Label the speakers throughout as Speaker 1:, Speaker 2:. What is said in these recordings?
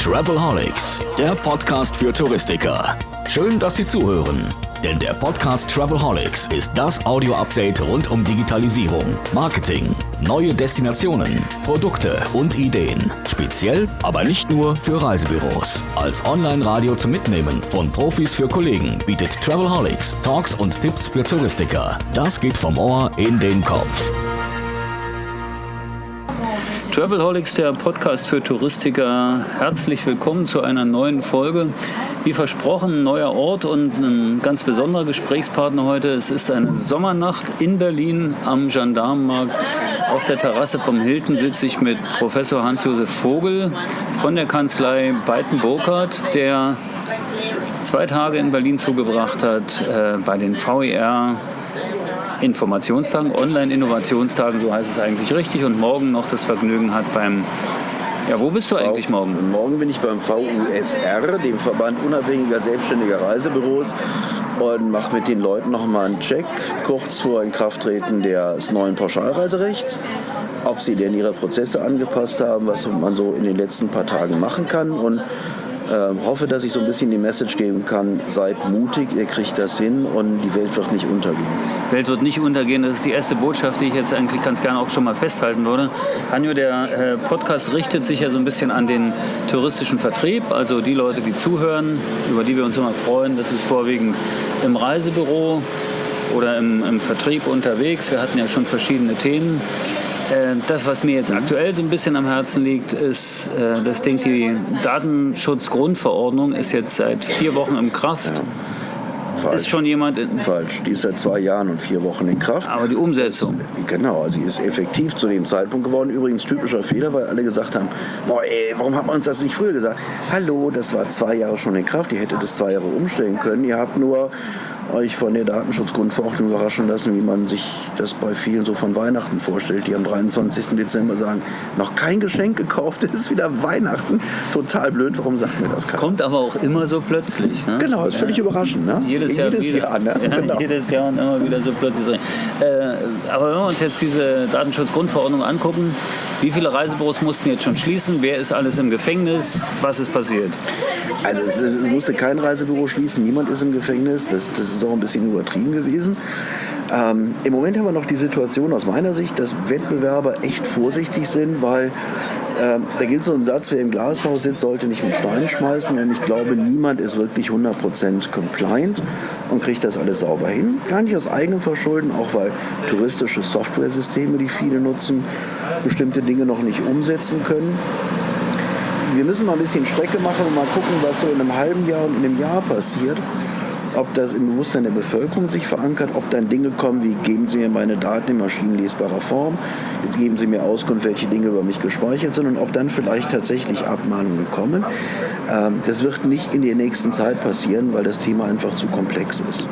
Speaker 1: Travelholics, der Podcast für Touristiker. Schön, dass Sie zuhören, denn der Podcast Travelholics ist das Audio-Update rund um Digitalisierung, Marketing, neue Destinationen, Produkte und Ideen. Speziell, aber nicht nur für Reisebüros. Als Online-Radio zum Mitnehmen von Profis für Kollegen bietet Travelholics Talks und Tipps für Touristiker. Das geht vom Ohr in den Kopf.
Speaker 2: Travelholics, der Podcast für Touristiker. Herzlich willkommen zu einer neuen Folge. Wie versprochen, ein neuer Ort und ein ganz besonderer Gesprächspartner heute. Es ist eine Sommernacht in Berlin am Gendarmenmarkt. Auf der Terrasse vom Hilton sitze ich mit Professor Hans-Josef Vogel von der Kanzlei Beiten-Burkhardt, der 2 Tage in Berlin zugebracht hat bei den VIR Informationstagen, Online-Innovationstagen, so heißt es eigentlich richtig, und morgen noch das Vergnügen hat beim... Ja, wo bist du eigentlich morgen?
Speaker 3: Morgen bin ich beim VUSR, dem Verband unabhängiger selbstständiger Reisebüros, und mache mit den Leuten nochmal einen Check, kurz vor Inkrafttreten des neuen Pauschalreiserechts, ob sie denn ihre Prozesse angepasst haben, was man so in den letzten paar Tagen machen kann, und hoffe, dass ich so ein bisschen die Message geben kann: seid mutig, ihr kriegt das hin und die Welt wird nicht untergehen.
Speaker 2: Die Welt wird nicht untergehen, das ist die erste Botschaft, die ich jetzt eigentlich ganz gerne auch schon mal festhalten würde. Hanjo, der Podcast richtet sich ja so ein bisschen an den touristischen Vertrieb, also die Leute, die zuhören, über die wir uns immer freuen. Das ist vorwiegend im Reisebüro oder im Vertrieb unterwegs. Wir hatten ja schon verschiedene Themen. Das, was mir jetzt aktuell so ein bisschen am Herzen liegt, ist das Ding, die Datenschutzgrundverordnung ist jetzt seit 4 Wochen in Kraft. Ja.
Speaker 3: Falsch.
Speaker 2: Ist schon jemand...
Speaker 3: Falsch. Die ist seit 2 Jahren und 4 Wochen in Kraft.
Speaker 2: Aber die Umsetzung?
Speaker 3: Genau, sie ist effektiv zu dem Zeitpunkt geworden. Übrigens typischer Fehler, weil alle gesagt haben, warum hat man uns das nicht früher gesagt? Hallo, das war 2 Jahre schon in Kraft. Ihr hättet das 2 Jahre umstellen können. Ihr habt nur euch von der Datenschutzgrundverordnung überraschen lassen, wie man sich das bei vielen so von Weihnachten vorstellt, die am 23. Dezember sagen, noch kein Geschenk gekauft, es ist wieder Weihnachten. Total blöd, warum sagt mir das keiner?
Speaker 2: Kommt aber auch immer so plötzlich. Ne?
Speaker 3: Genau, ist völlig überraschend. Ne?
Speaker 2: Jedes Jahr,
Speaker 3: ne?
Speaker 2: Ja,
Speaker 3: genau.
Speaker 2: Jedes Jahr und immer wieder so plötzlich. Aber wenn wir uns jetzt diese Datenschutzgrundverordnung angucken, wie viele Reisebüros mussten jetzt schon schließen? Wer ist alles im Gefängnis? Was ist passiert?
Speaker 3: Also es musste kein Reisebüro schließen, niemand ist im Gefängnis. Das ist auch ein bisschen übertrieben gewesen. Im Moment haben wir noch die Situation aus meiner Sicht, dass Wettbewerber echt vorsichtig sind, weil da gilt so ein Satz: Wer im Glashaus sitzt, sollte nicht mit Steinen schmeißen. Und ich glaube, niemand ist wirklich 100% compliant und kriegt das alles sauber hin. Gar nicht aus eigenem Verschulden, auch weil touristische Softwaresysteme, die viele nutzen, bestimmte Dinge noch nicht umsetzen können. Wir müssen mal ein bisschen Strecke machen und mal gucken, was so in einem halben Jahr und in einem Jahr passiert. Ob das im Bewusstsein der Bevölkerung sich verankert, ob dann Dinge kommen wie: geben Sie mir meine Daten in maschinenlesbarer Form, jetzt geben Sie mir Auskunft, welche Dinge über mich gespeichert sind, und ob dann vielleicht tatsächlich Abmahnungen kommen. Das wird nicht in der nächsten Zeit passieren, weil das Thema einfach zu komplex ist.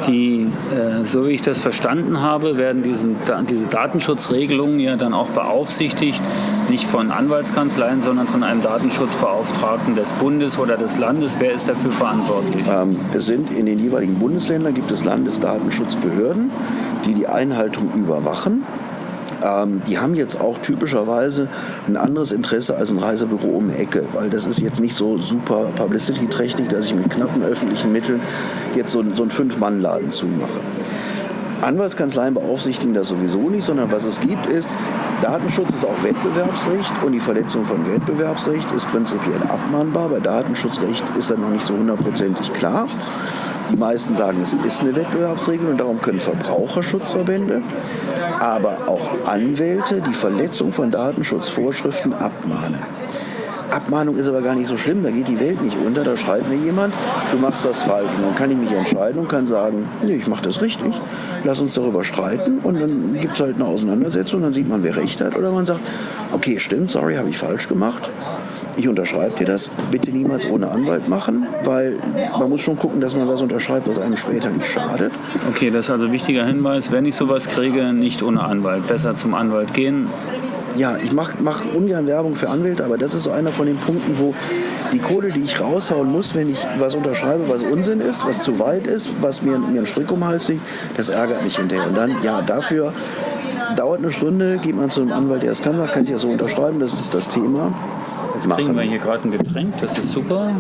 Speaker 2: So wie ich das verstanden habe, werden diese Datenschutzregelungen ja dann auch beaufsichtigt, nicht von Anwaltskanzleien, sondern von einem Datenschutzbeauftragten des Bundes oder des Landes. Wer ist dafür verantwortlich?
Speaker 3: Es sind in den jeweiligen Bundesländern gibt es Landesdatenschutzbehörden, die die Einhaltung überwachen. Die haben jetzt auch typischerweise ein anderes Interesse als ein Reisebüro um die Ecke, weil das ist jetzt nicht so super publicity-trächtig, dass ich mit knappen öffentlichen Mitteln jetzt so einen 5-Mann-Laden zumache. Anwaltskanzleien beaufsichtigen das sowieso nicht, sondern was es gibt ist, Datenschutz ist auch Wettbewerbsrecht, und die Verletzung von Wettbewerbsrecht ist prinzipiell abmahnbar. Bei Datenschutzrecht ist das noch nicht so 100%ig klar. Die meisten sagen, es ist eine Wettbewerbsregel, und darum können Verbraucherschutzverbände, aber auch Anwälte die Verletzung von Datenschutzvorschriften abmahnen. Abmahnung ist aber gar nicht so schlimm, da geht die Welt nicht unter, da schreibt mir jemand, du machst was falsch. Und dann kann ich mich entscheiden und kann sagen, nee, ich mache das richtig, lass uns darüber streiten, und dann gibt es halt eine Auseinandersetzung, dann sieht man, wer recht hat, oder man sagt, okay, stimmt, sorry, habe ich falsch gemacht. Ich unterschreibe dir das, bitte niemals ohne Anwalt machen, weil man muss schon gucken, dass man was unterschreibt, was einem später nicht schadet.
Speaker 2: Okay, das ist also ein wichtiger Hinweis, wenn ich sowas kriege, nicht ohne Anwalt, besser zum Anwalt gehen.
Speaker 3: Ja, ich mach ungern Werbung für Anwälte, aber das ist so einer von den Punkten, wo die Kohle, die ich raushauen muss, wenn ich was unterschreibe, was Unsinn ist, was zu weit ist, was mir einen Strick um den Hals liegt, das ärgert mich hinterher. Und dann, ja, dafür dauert eine Stunde, geht man zu einem Anwalt, der es kann, sagt, kann ich das so unterschreiben, das ist das Thema.
Speaker 2: Jetzt kriegen wir hier gerade ein Getränk, das ist super.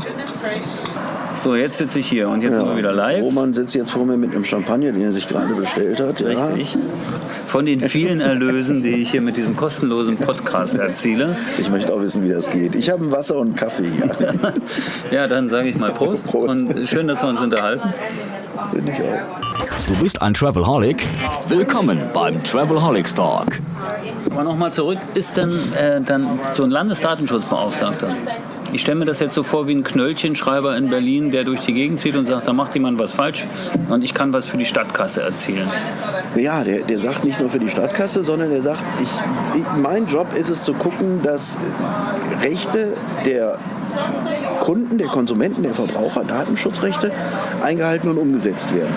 Speaker 2: So, jetzt sitze ich hier und jetzt sind wir wieder live.
Speaker 3: Roman sitzt jetzt vor mir mit einem Champagner, den er sich gerade bestellt hat.
Speaker 2: Richtig. Ja. Von den vielen Erlösen, die ich hier mit diesem kostenlosen Podcast erziele.
Speaker 3: Ich möchte auch wissen, wie das geht. Ich habe ein Wasser und einen Kaffee hier.
Speaker 2: Ja, dann sage ich mal Prost. Und schön, dass wir uns unterhalten.
Speaker 3: Finde ich auch.
Speaker 1: Du bist ein Travelholic? Willkommen beim Travelholics Talk.
Speaker 2: Aber nochmal zurück, ist denn dann so ein Landesdatenschutzbeauftragter? Ich stelle mir das jetzt so vor wie ein Knöllchenschreiber in Berlin, der durch die Gegend zieht und sagt, da macht jemand was falsch und ich kann was für die Stadtkasse erzielen.
Speaker 3: Ja, der sagt nicht nur für die Stadtkasse, sondern der sagt, mein Job ist es zu gucken, dass Rechte der Kunden, der Konsumenten, der Verbraucher, Datenschutzrechte eingehalten und umgesetzt werden.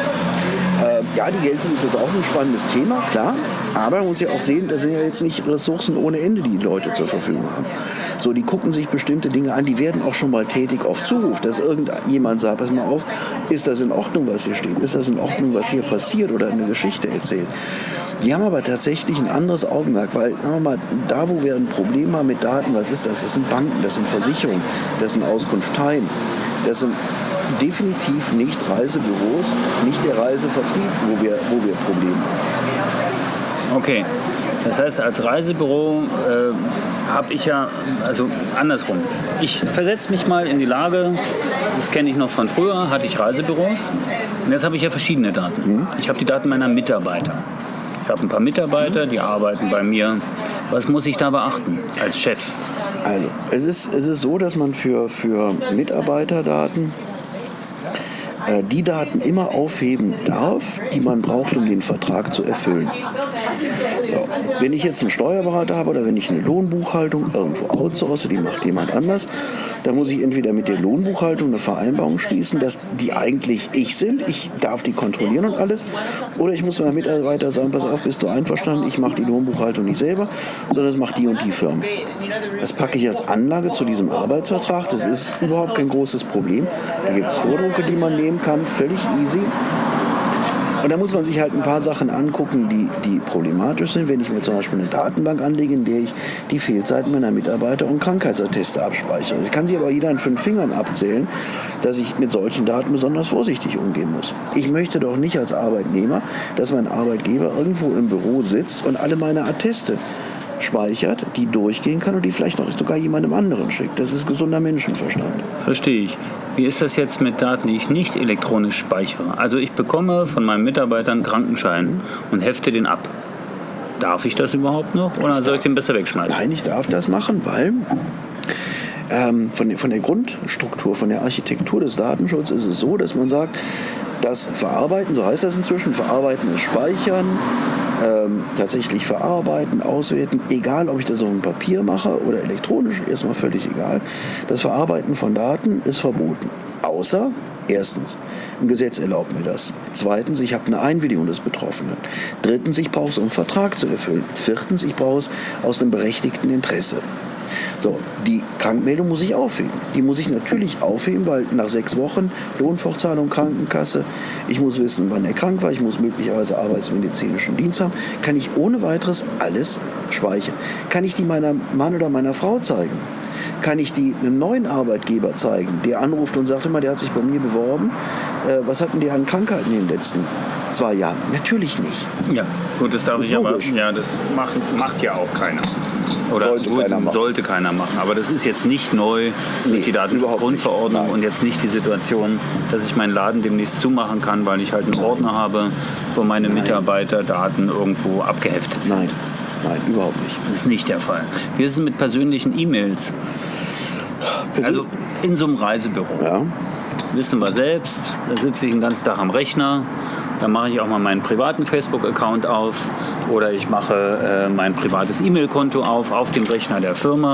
Speaker 3: Ja, die Geltung ist auch ein spannendes Thema, klar. Aber man muss ja auch sehen, das sind ja jetzt nicht Ressourcen ohne Ende, die Leute zur Verfügung haben. So, die gucken sich bestimmte Dinge an, die werden auch schon mal tätig auf Zuruf, dass irgendjemand sagt, pass mal auf, ist das in Ordnung, was hier steht? Ist das in Ordnung, was hier passiert oder eine Geschichte erzählt? Die haben aber tatsächlich ein anderes Augenmerk, weil, sagen wir mal, da wo wir ein Problem haben mit Daten, was ist das? Das sind Banken, das sind Versicherungen, das sind Auskunfteien, das sind definitiv nicht Reisebüros, nicht der Reisevertrieb, wo wir Probleme haben.
Speaker 2: Okay, das heißt, als Reisebüro habe ich ja, also andersrum. Ich versetze mich mal in die Lage, das kenne ich noch von früher, hatte ich Reisebüros und jetzt habe ich ja verschiedene Daten. Ich habe die Daten meiner Mitarbeiter. Ich habe ein paar Mitarbeiter, die arbeiten bei mir. Was muss ich da beachten als Chef?
Speaker 3: Also, es ist so, dass man für Mitarbeiterdaten die Daten immer aufheben darf, die man braucht, um den Vertrag zu erfüllen. So. Wenn ich jetzt einen Steuerberater habe oder wenn ich eine Lohnbuchhaltung irgendwo outsource, die macht jemand anders, dann muss ich entweder mit der Lohnbuchhaltung eine Vereinbarung schließen, dass die eigentlich ich sind, ich darf die kontrollieren und alles, oder ich muss meinem Mitarbeiter sagen, pass auf, bist du einverstanden, ich mache die Lohnbuchhaltung nicht selber, sondern das macht die und die Firma. Das packe ich als Anlage zu diesem Arbeitsvertrag, das ist überhaupt kein großes Problem. Da gibt es Vordrucke, die man nehmen kann, völlig easy. Und da muss man sich halt ein paar Sachen angucken, die problematisch sind. Wenn ich mir zum Beispiel eine Datenbank anlege, in der ich die Fehlzeiten meiner Mitarbeiter und Krankheitsatteste abspeichere. Ich kann sie aber jeder an 5 Fingern abzählen, dass ich mit solchen Daten besonders vorsichtig umgehen muss. Ich möchte doch nicht als Arbeitnehmer, dass mein Arbeitgeber irgendwo im Büro sitzt und alle meine Atteste speichert, die durchgehen kann und die vielleicht noch sogar jemandem anderen schickt. Das ist gesunder Menschenverstand.
Speaker 2: Verstehe ich. Wie ist das jetzt mit Daten, die ich nicht elektronisch speichere? Also ich bekomme von meinen Mitarbeitern einen Krankenschein und hefte den ab. Darf ich das überhaupt noch oder soll ich den besser wegschmeißen?
Speaker 3: Nein, ich darf das machen, weil von der Grundstruktur, von der Architektur des Datenschutzes ist es so, dass man sagt, das Verarbeiten, so heißt das inzwischen, Verarbeiten ist Speichern, tatsächlich verarbeiten, auswerten, egal ob ich das auf dem Papier mache oder elektronisch, erstmal völlig egal. Das Verarbeiten von Daten ist verboten. Außer, erstens, ein Gesetz erlaubt mir das. Zweitens, ich habe eine Einwilligung des Betroffenen. Drittens, ich brauche es, um einen Vertrag zu erfüllen. Viertens, ich brauche es aus einem berechtigten Interesse. So, die Krankmeldung muss ich aufheben. Die muss ich natürlich aufheben, weil nach 6 Wochen Lohnfortzahlung, Krankenkasse, ich muss wissen, wann er krank war, ich muss möglicherweise arbeitsmedizinischen Dienst haben, kann ich ohne weiteres alles speichern. Kann ich die meiner Mann oder meiner Frau zeigen? Kann ich die einem neuen Arbeitgeber zeigen, der anruft und sagt immer, der hat sich bei mir beworben, was hatten die an Krankheiten in den letzten 2 Jahren? Natürlich nicht.
Speaker 2: Ja, gut, das darf ich aber. Ja, das macht ja auch keiner. Oder sollte keiner machen. Aber das ist jetzt nicht neu durch die Datenschutzgrundverordnung und jetzt nicht die Situation, dass ich meinen Laden demnächst zumachen kann, weil ich halt einen Ordner habe, wo meine Mitarbeiterdaten irgendwo abgeheftet sind.
Speaker 3: Nein, überhaupt nicht.
Speaker 2: Das ist nicht der Fall. Wie ist es mit persönlichen E-Mails? Also in so einem Reisebüro.
Speaker 3: Ja.
Speaker 2: Wissen wir selbst, da sitze ich den ganzen Tag am Rechner, da mache ich auch mal meinen privaten Facebook-Account auf oder ich mache mein privates E-Mail-Konto auf dem Rechner der Firma.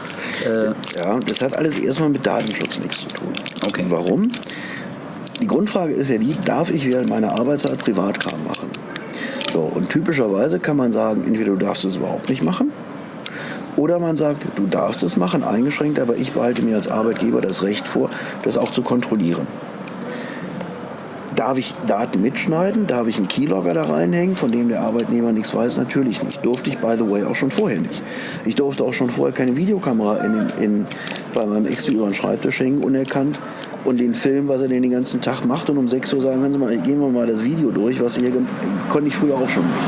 Speaker 3: Ja, das hat alles erstmal mit Datenschutz nichts zu tun.
Speaker 2: Okay.
Speaker 3: Warum? Die Grundfrage ist ja die, darf ich während meiner Arbeitszeit Privatkram machen? So, und typischerweise kann man sagen, entweder du darfst es überhaupt nicht machen, oder man sagt, du darfst es machen, eingeschränkt, aber ich behalte mir als Arbeitgeber das Recht vor, das auch zu kontrollieren. Darf ich Daten mitschneiden? Darf ich einen Keylogger da reinhängen, von dem der Arbeitnehmer nichts weiß? Natürlich nicht. Durfte ich, by the way, auch schon vorher nicht. Ich durfte auch schon vorher keine Videokamera bei meinem Ex über den Schreibtisch hängen, unerkannt, und den Film, was er den ganzen Tag macht, und um 6 Uhr sagen, hören Sie mal, gehen wir mal das Video durch, was hier konnte ich früher auch schon nicht.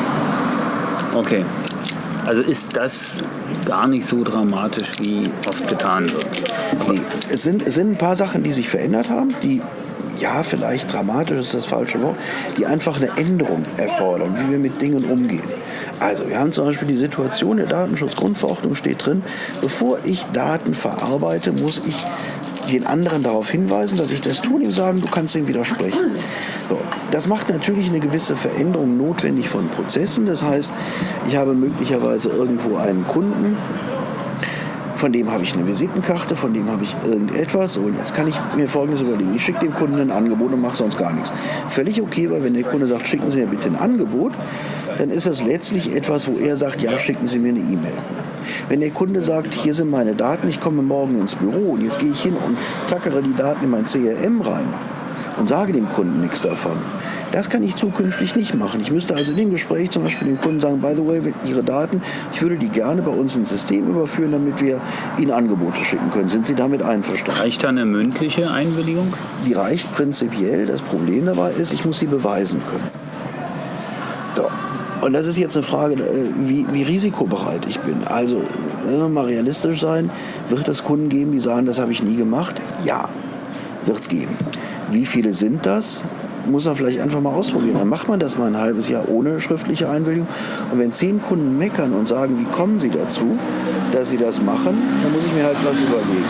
Speaker 2: Nee. Okay. Also ist das gar nicht so dramatisch, wie oft getan wird?
Speaker 3: Nee, es sind ein paar Sachen, die sich verändert haben, die, ja, vielleicht dramatisch ist das falsche Wort, die einfach eine Änderung erfordern, wie wir mit Dingen umgehen. Also wir haben zum Beispiel die Situation, der Datenschutzgrundverordnung steht drin, bevor ich Daten verarbeite, muss ich den anderen darauf hinweisen, dass ich das tue, und ihm sagen, du kannst dem widersprechen. So, das macht natürlich eine gewisse Veränderung notwendig von Prozessen. Das heißt, ich habe möglicherweise irgendwo einen Kunden, von dem habe ich eine Visitenkarte, von dem habe ich irgendetwas, und jetzt kann ich mir Folgendes überlegen. Ich schicke dem Kunden ein Angebot und mache sonst gar nichts. Völlig okay, weil wenn der Kunde sagt, schicken Sie mir bitte ein Angebot, dann ist das letztlich etwas, wo er sagt, ja, schicken Sie mir eine E-Mail. Wenn der Kunde sagt, hier sind meine Daten, ich komme morgen ins Büro und jetzt gehe ich hin und tackere die Daten in mein CRM rein und sage dem Kunden nichts davon, das kann ich zukünftig nicht machen. Ich müsste also in dem Gespräch zum Beispiel dem Kunden sagen, by the way, Ihre Daten, ich würde die gerne bei uns ins System überführen, damit wir Ihnen Angebote schicken können. Sind Sie damit einverstanden?
Speaker 2: Reicht da eine mündliche Einwilligung?
Speaker 3: Die reicht prinzipiell. Das Problem dabei ist, ich muss sie beweisen können. So. Und das ist jetzt eine Frage, wie risikobereit ich bin. Also, wenn wir mal realistisch sein, wird es Kunden geben, die sagen, das habe ich nie gemacht? Ja, wird es geben. Wie viele sind das? Muss man vielleicht einfach mal ausprobieren. Dann macht man das mal ein halbes Jahr ohne schriftliche Einwilligung. Und wenn 10 Kunden meckern und sagen, wie kommen sie dazu, dass sie das machen, dann muss ich mir halt was überlegen.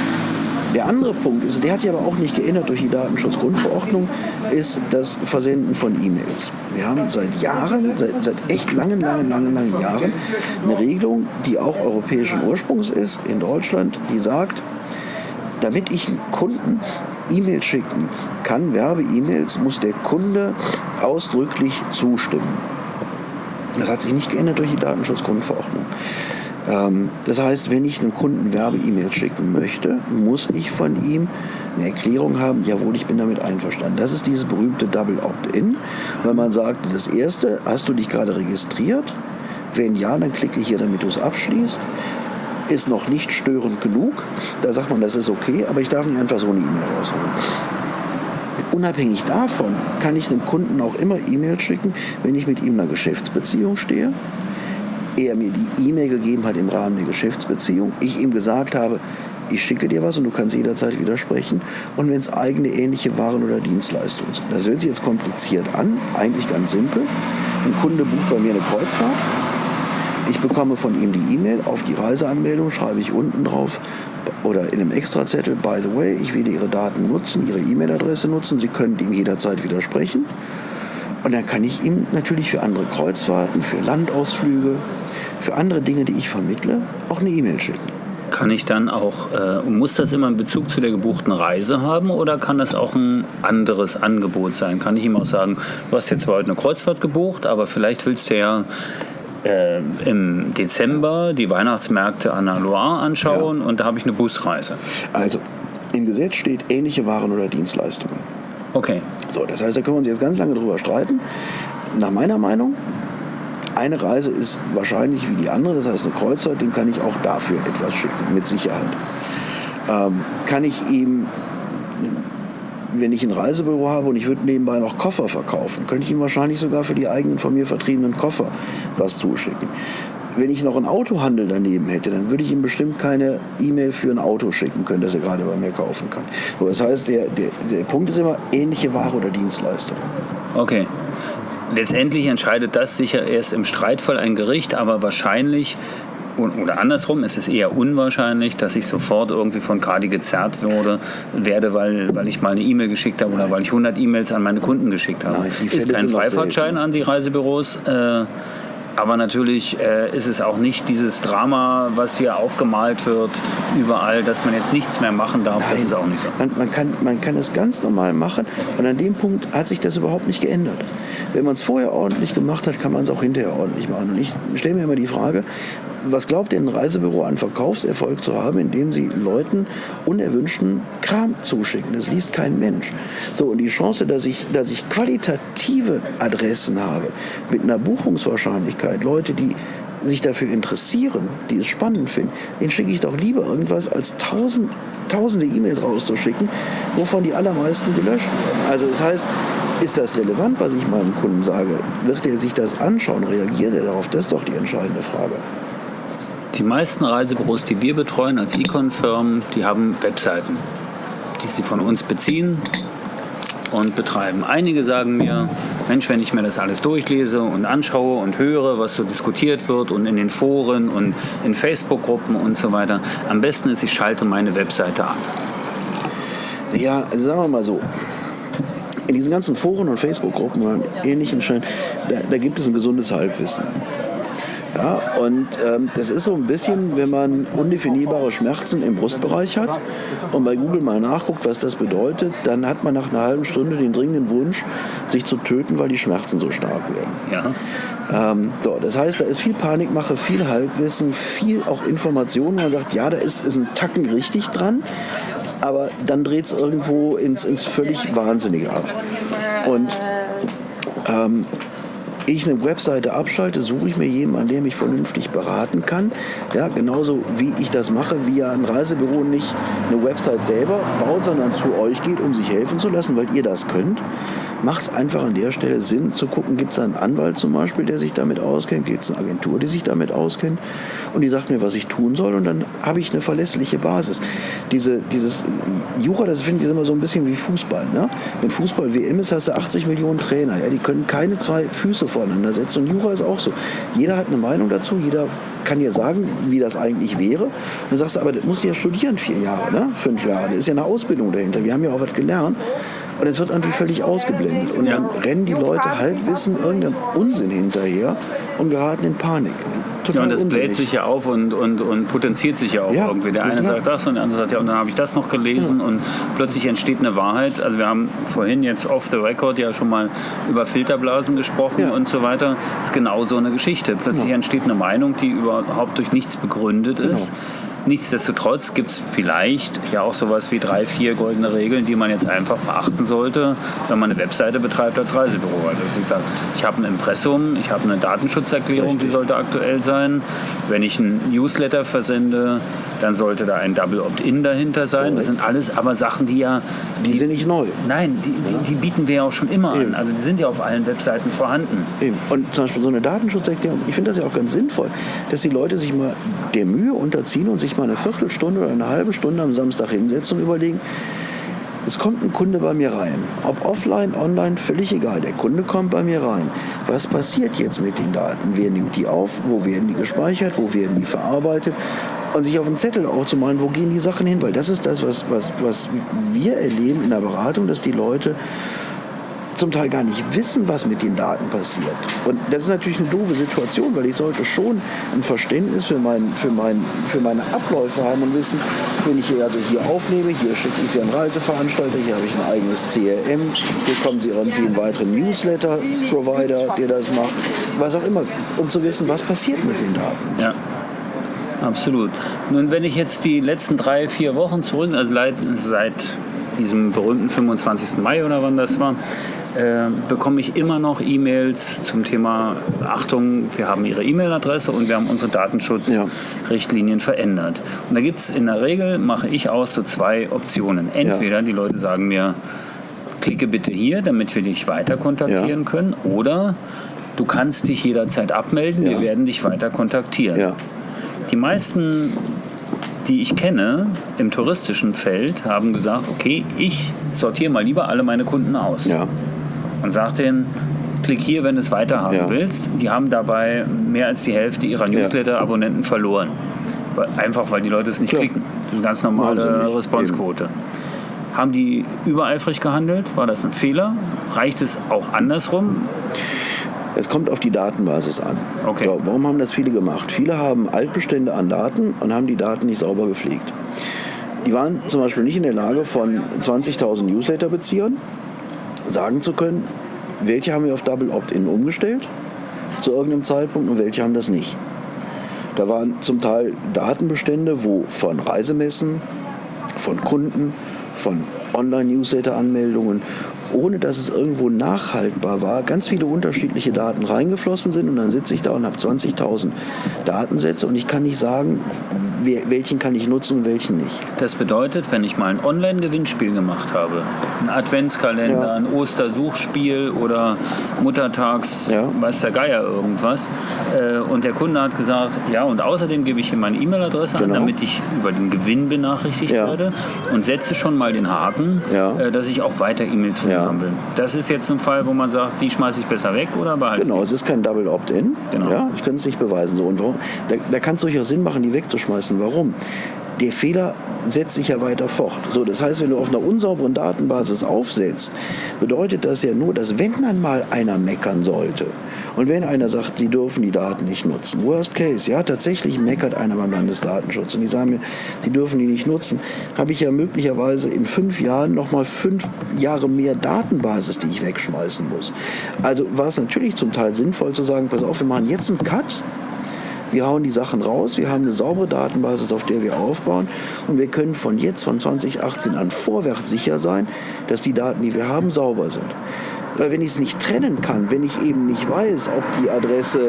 Speaker 3: Der andere Punkt ist, der hat sich aber auch nicht geändert durch die Datenschutzgrundverordnung, ist das Versenden von E-Mails. Wir haben seit Jahren, seit echt langen Jahren eine Regelung, die auch europäischen Ursprungs ist in Deutschland, die sagt, damit ich einen Kunden E-Mails schicken kann, Werbe-E-Mails, muss der Kunde ausdrücklich zustimmen. Das hat sich nicht geändert durch die Datenschutzgrundverordnung. Das heißt, wenn ich einem Kunden Werbe-E-Mails schicken möchte, muss ich von ihm eine Erklärung haben, jawohl, ich bin damit einverstanden. Das ist dieses berühmte Double Opt-in, wenn man sagt, das erste, hast du dich gerade registriert? Wenn ja, dann klicke hier, damit du es abschließt. Ist noch nicht störend genug, da sagt man, das ist okay, aber ich darf nicht einfach so eine E-Mail rausholen. Unabhängig davon kann ich einem Kunden auch immer E-Mails schicken, wenn ich mit ihm in einer Geschäftsbeziehung stehe, er mir die E-Mail gegeben hat im Rahmen der Geschäftsbeziehung, ich ihm gesagt habe, ich schicke dir was und du kannst jederzeit widersprechen, und wenn es eigene ähnliche Waren oder Dienstleistungen sind. Das hört sich jetzt kompliziert an, eigentlich ganz simpel. Ein Kunde bucht bei mir eine Kreuzfahrt, ich bekomme von ihm die E-Mail, auf die Reiseanmeldung schreibe ich unten drauf oder in einem Extrazettel, by the way, ich werde Ihre Daten nutzen, Ihre E-Mail-Adresse nutzen, Sie können ihm jederzeit widersprechen. Und dann kann ich ihm natürlich für andere Kreuzfahrten, für Landausflüge, für andere Dinge, die ich vermittle, auch eine E-Mail schicken.
Speaker 2: Kann ich dann auch, muss das immer einen Bezug zu der gebuchten Reise haben, oder kann das auch ein anderes Angebot sein? Kann ich ihm auch sagen, du hast jetzt zwar heute eine Kreuzfahrt gebucht, aber vielleicht willst du ja im Dezember die Weihnachtsmärkte an der Loire anschauen, ja, und da habe ich eine Busreise.
Speaker 3: Also im Gesetz steht ähnliche Waren oder Dienstleistungen.
Speaker 2: Okay.
Speaker 3: So, das heißt, da können wir uns jetzt ganz lange drüber streiten. Nach meiner Meinung, eine Reise ist wahrscheinlich wie die andere, das heißt eine Kreuzfahrt, dem kann ich auch dafür etwas schicken, mit Sicherheit. Kann ich ihm, wenn ich ein Reisebüro habe und ich würde nebenbei noch Koffer verkaufen, könnte ich ihm wahrscheinlich sogar für die eigenen von mir vertriebenen Koffer was zuschicken. Wenn ich noch einen Autohandel daneben hätte, dann würde ich ihm bestimmt keine E-Mail für ein Auto schicken können, das er gerade bei mir kaufen kann. So, das heißt, der Punkt ist immer ähnliche Ware oder Dienstleistung.
Speaker 2: Okay. Letztendlich entscheidet das sicher erst im Streitfall ein Gericht, aber wahrscheinlich, oder andersrum, es ist eher unwahrscheinlich, dass ich sofort irgendwie von Kadi gezerrt werde, weil ich mal eine E-Mail geschickt habe oder weil ich 100 E-Mails an meine Kunden geschickt habe. Nein, ist kein Freifahrtschein an die Reisebüros, aber natürlich ist es auch nicht dieses Drama, was hier aufgemalt wird, überall, dass man jetzt nichts mehr machen darf.
Speaker 3: Nein,
Speaker 2: das ist auch nicht so.
Speaker 3: Man kann es ganz normal machen und an dem Punkt hat sich das überhaupt nicht geändert. Wenn man es vorher ordentlich gemacht hat, kann man es auch hinterher ordentlich machen. Und ich stelle mir immer die Frage, was glaubt denn ein Reisebüro an Verkaufserfolg zu haben, indem sie Leuten unerwünschten Kram zuschicken? Das liest kein Mensch. So, und die Chance, dass ich qualitative Adressen habe, mit einer Buchungswahrscheinlichkeit, Leute, die sich dafür interessieren, die es spannend finden, denen schicke ich doch lieber irgendwas, als tausende E-Mails rauszuschicken, wovon die allermeisten gelöscht werden. Also das heißt, ist das relevant, was ich meinem Kunden sage? Wird er sich das anschauen? Reagiert er darauf? Das ist doch die entscheidende Frage.
Speaker 2: Die meisten Reisebüros, die wir betreuen als Econ-Firmen, die haben Webseiten, die sie von uns beziehen und betreiben. Einige sagen mir, Mensch, wenn ich mir das alles durchlese und anschaue und höre, was so diskutiert wird und in den Foren und in Facebook-Gruppen und so weiter, am besten ist, ich schalte meine Webseite ab.
Speaker 3: Ja, also sagen wir mal so, in diesen ganzen Foren und Facebook-Gruppen und ähnlichen Stellen, da gibt es ein gesundes Halbwissen. Ja, und das ist so ein bisschen, wenn man undefinierbare Schmerzen im Brustbereich hat und bei Google mal nachguckt, was das bedeutet, dann hat man nach einer halben Stunde den dringenden Wunsch, sich zu töten, weil die Schmerzen so stark werden.
Speaker 2: Ja.
Speaker 3: So, das heißt, da ist viel Panikmache, viel Halbwissen, viel auch Informationen. Man sagt, ja, da ist ein Tacken richtig dran, aber dann dreht es irgendwo ins völlig Wahnsinnige ab. Und ich eine Webseite abschalte, suche ich mir jemanden, der mich vernünftig beraten kann. Ja, genauso wie ich das mache, wie ja ein Reisebüro nicht eine Website selber baut, sondern zu euch geht, um sich helfen zu lassen, weil ihr das könnt. Macht es einfach an der Stelle Sinn zu gucken, gibt es einen Anwalt zum Beispiel, der sich damit auskennt, gibt es eine Agentur, die sich damit auskennt und die sagt mir, was ich tun soll und dann habe ich eine verlässliche Basis. Dieses Jura, das finde ich immer so ein bisschen wie Fußball. Ne? Wenn Fußball WM ist, hast du 80 Millionen Trainer, ja, die können keine zwei Füße voneinander setzen und Jura ist auch so. Jeder hat eine Meinung dazu, jeder kann dir sagen, wie das eigentlich wäre. Und dann sagst du, aber das muss ja studieren 4 Jahre, ne? 5 Jahre, da ist ja eine Ausbildung dahinter, wir haben ja auch was gelernt. Und es wird irgendwie völlig ausgeblendet. Und dann rennen die Leute Halbwissen irgendeinem Unsinn hinterher und geraten in Panik. Total
Speaker 2: und das
Speaker 3: unsinnig.
Speaker 2: bläht sich ja auf und potenziert sich ja auch irgendwie. Der eine sagt das und der andere sagt ja, und dann habe ich das noch gelesen und plötzlich entsteht eine Wahrheit. Also wir haben vorhin jetzt off the record ja schon mal über Filterblasen gesprochen und so weiter. Das ist genau so eine Geschichte. Plötzlich entsteht eine Meinung, die überhaupt durch nichts begründet ist. Nichtsdestotrotz gibt es vielleicht ja auch sowas wie 3, 4 goldene Regeln, die man jetzt einfach beachten sollte, wenn man eine Webseite betreibt als Reisebüro. Also ich sage, ich habe ein Impressum, ich habe eine Datenschutzerklärung, die sollte aktuell sein. Wenn ich einen Newsletter versende, dann sollte da ein Double Opt-in dahinter sein. Das sind alles aber Sachen, die
Speaker 3: sind nicht neu.
Speaker 2: Nein, die bieten wir ja auch schon immer an. Also die sind ja auf allen Webseiten vorhanden.
Speaker 3: Eben. Und zum Beispiel so eine Datenschutzerklärung, ich finde das ja auch ganz sinnvoll, dass die Leute sich mal der Mühe unterziehen und sich mal eine Viertelstunde oder eine halbe Stunde am Samstag hinsetzen und überlegen, es kommt ein Kunde bei mir rein. Ob offline, online, völlig egal. Der Kunde kommt bei mir rein. Was passiert jetzt mit den Daten? Wer nimmt die auf? Wo werden die gespeichert? Wo werden die verarbeitet? Und sich auf einen Zettel auch zu malen, wo gehen die Sachen hin? Weil das ist das, was wir erleben in der Beratung, dass die Leute zum Teil gar nicht wissen, was mit den Daten passiert. Und das ist natürlich eine doofe Situation, weil ich sollte schon ein Verständnis für meine Abläufe haben und wissen, wenn ich hier aufnehme, hier schicke ich Sie an Reiseveranstalter, hier habe ich ein eigenes CRM, hier kommen Sie irgendwie einen weiteren Newsletter-Provider, der das macht, was auch immer, um zu wissen, was passiert mit den Daten.
Speaker 2: Ja. Absolut. Nun, wenn ich jetzt die letzten 3, 4 Wochen zurück, also seit diesem berühmten 25. Mai oder wann das war, bekomme ich immer noch E-Mails zum Thema, Achtung, wir haben Ihre E-Mail-Adresse und wir haben unsere Datenschutzrichtlinien verändert. Und da gibt es in der Regel, mache ich aus, so 2 Optionen. Entweder die Leute sagen mir, klicke bitte hier, damit wir dich weiter kontaktieren können, oder du kannst dich jederzeit abmelden, wir werden dich weiter kontaktieren. Ja. Die meisten, die ich kenne im touristischen Feld, haben gesagt, okay, ich sortiere mal lieber alle meine Kunden aus. Ja. Und sage denen, klick hier, wenn du es weiterhaben willst. Die haben dabei mehr als die Hälfte ihrer Newsletter-Abonnenten verloren. Einfach, weil die Leute es nicht klicken. Das ist eine ganz normale Responsequote. Haben die übereifrig gehandelt? War das ein Fehler? Reicht es auch andersrum?
Speaker 3: Es kommt auf die Datenbasis an.
Speaker 2: Okay.
Speaker 3: So, warum haben das viele gemacht? Viele haben Altbestände an Daten und haben die Daten nicht sauber gepflegt. Die waren zum Beispiel nicht in der Lage, von 20.000 Newsletter-Beziehern sagen zu können, welche haben wir auf Double Opt-in umgestellt zu irgendeinem Zeitpunkt und welche haben das nicht. Da waren zum Teil Datenbestände, wo von Reisemessen, von Kunden, von Online-Newsletter-Anmeldungen, ohne dass es irgendwo nachhaltbar war, ganz viele unterschiedliche Daten reingeflossen sind und dann sitze ich da und habe 20.000 Datensätze und ich kann nicht sagen, welchen kann ich nutzen und welchen nicht.
Speaker 2: Das bedeutet, wenn ich mal ein Online-Gewinnspiel gemacht habe, ein Adventskalender, ein Ostersuchspiel oder Muttertags, weiß der Geier irgendwas, und der Kunde hat gesagt, ja, und außerdem gebe ich ihm meine E-Mail-Adresse an, damit ich über den Gewinn benachrichtigt werde und setze schon mal den Haken, dass ich auch weiter E-Mails von ihm haben will. Das ist jetzt ein Fall, wo man sagt, die schmeiße ich besser weg oder behalte
Speaker 3: Genau, es ist kein Double Opt-in.
Speaker 2: Genau.
Speaker 3: Ja, ich könnte es nicht beweisen. So. Und warum? Da kann es durchaus Sinn machen, die wegzuschmeißen. Warum? Der Fehler setzt sich ja weiter fort. So, das heißt, wenn du auf einer unsauberen Datenbasis aufsetzt, bedeutet das ja nur, dass wenn dann mal einer meckern sollte und wenn einer sagt, sie dürfen die Daten nicht nutzen, worst case, ja, tatsächlich meckert einer beim Landesdatenschutz und die sagen mir, sie dürfen die nicht nutzen, habe ich ja möglicherweise in 5 Jahren nochmal 5 Jahre mehr Datenbasis, die ich wegschmeißen muss. Also war es natürlich zum Teil sinnvoll zu sagen, pass auf, wir machen jetzt einen Cut. Wir hauen die Sachen raus, wir haben eine saubere Datenbasis, auf der wir aufbauen und wir können von jetzt, von 2018 an vorwärts sicher sein, dass die Daten, die wir haben, sauber sind. Weil wenn ich es nicht trennen kann, wenn ich eben nicht weiß, ob die Adresse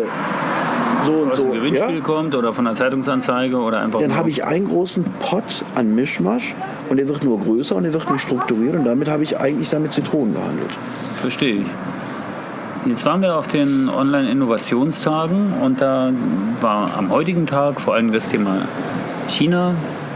Speaker 3: so und
Speaker 2: aus
Speaker 3: so
Speaker 2: dem Gewinnspiel kommt oder von einer Zeitungsanzeige oder einfach.
Speaker 3: Dann habe ich einen großen Pott an Mischmasch und der wird nur größer und der wird nicht strukturiert und damit habe ich eigentlich damit Zitronen gehandelt.
Speaker 2: Verstehe ich. Jetzt waren wir auf den Online-Innovationstagen und da war am heutigen Tag vor allem das Thema China,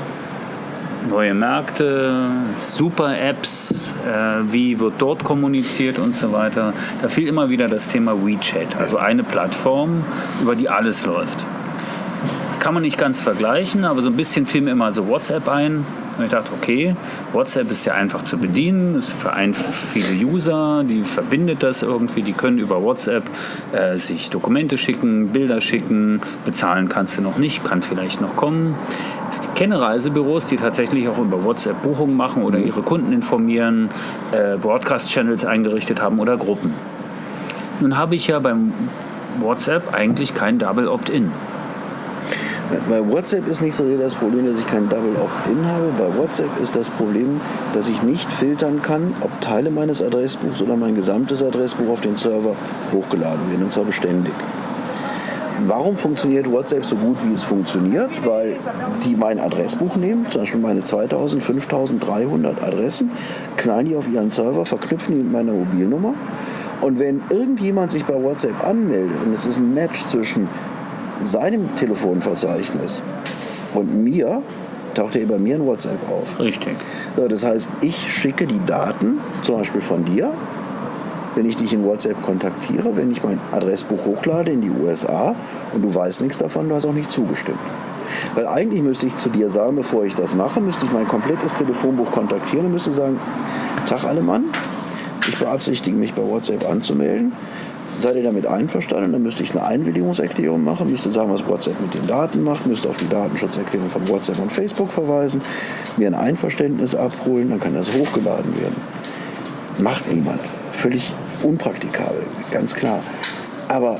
Speaker 2: neue Märkte, Super-Apps, wie wird dort kommuniziert und so weiter. Da fiel immer wieder das Thema WeChat, also eine Plattform, über die alles läuft. Kann man nicht ganz vergleichen, aber so ein bisschen fiel mir immer so WhatsApp ein. Und ich dachte, okay, WhatsApp ist ja einfach zu bedienen, ist für viele User, die verbindet das irgendwie, die können über WhatsApp sich Dokumente schicken, Bilder schicken, bezahlen kannst du noch nicht, kann vielleicht noch kommen. Es kenne Reisebüros, die tatsächlich auch über WhatsApp Buchungen machen oder ihre Kunden informieren, Broadcast-Channels eingerichtet haben oder Gruppen. Nun habe ich ja beim WhatsApp eigentlich kein Double Opt-in.
Speaker 3: Bei WhatsApp ist nicht so sehr das Problem, dass ich kein Double Opt-in habe. Bei WhatsApp ist das Problem, dass ich nicht filtern kann, ob Teile meines Adressbuchs oder mein gesamtes Adressbuch auf den Server hochgeladen werden, und zwar beständig. Warum funktioniert WhatsApp so gut, wie es funktioniert? Weil die mein Adressbuch nehmen, zum Beispiel meine 2000, 5300 Adressen, knallen die auf ihren Server, verknüpfen die mit meiner Mobilnummer. Und wenn irgendjemand sich bei WhatsApp anmeldet und es ist ein Match zwischen seinem Telefonverzeichnis und mir, taucht er bei mir in WhatsApp auf.
Speaker 2: Richtig.
Speaker 3: So, das heißt, ich schicke die Daten, zum Beispiel von dir, wenn ich dich in WhatsApp kontaktiere, wenn ich mein Adressbuch hochlade in die USA und du weißt nichts davon, du hast auch nicht zugestimmt. Weil eigentlich müsste ich zu dir sagen, bevor ich das mache, müsste ich mein komplettes Telefonbuch kontaktieren und müsste sagen, Tag Allemann, ich beabsichtige mich bei WhatsApp anzumelden. Seid ihr damit einverstanden? Dann müsste ich eine Einwilligungserklärung machen, müsste sagen, was WhatsApp mit den Daten macht, müsste auf die Datenschutzerklärung von WhatsApp und Facebook verweisen, mir ein Einverständnis abholen, dann kann das hochgeladen werden. Macht niemand. Völlig unpraktikabel, ganz klar. Aber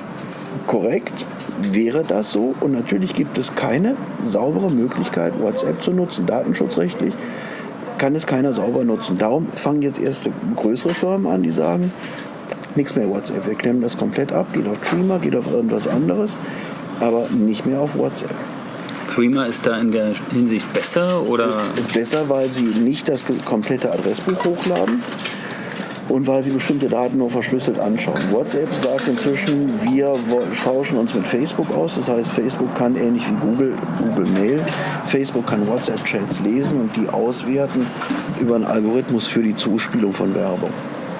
Speaker 3: korrekt wäre das so und natürlich gibt es keine saubere Möglichkeit, WhatsApp zu nutzen. Datenschutzrechtlich kann es keiner sauber nutzen. Darum fangen jetzt erste größere Firmen an, die sagen, nichts mehr WhatsApp, wir klemmen das komplett ab, geht auf Threema, geht auf irgendwas anderes, aber nicht mehr auf WhatsApp.
Speaker 2: Threema ist da in der Hinsicht besser, oder?
Speaker 3: Ist besser, weil sie nicht das komplette Adressbuch hochladen und weil sie bestimmte Daten nur verschlüsselt anschauen. WhatsApp sagt inzwischen, wir tauschen uns mit Facebook aus, das heißt, Facebook kann ähnlich wie Google Mail, Facebook kann WhatsApp-Chats lesen und die auswerten über einen Algorithmus für die Zuspielung von Werbung.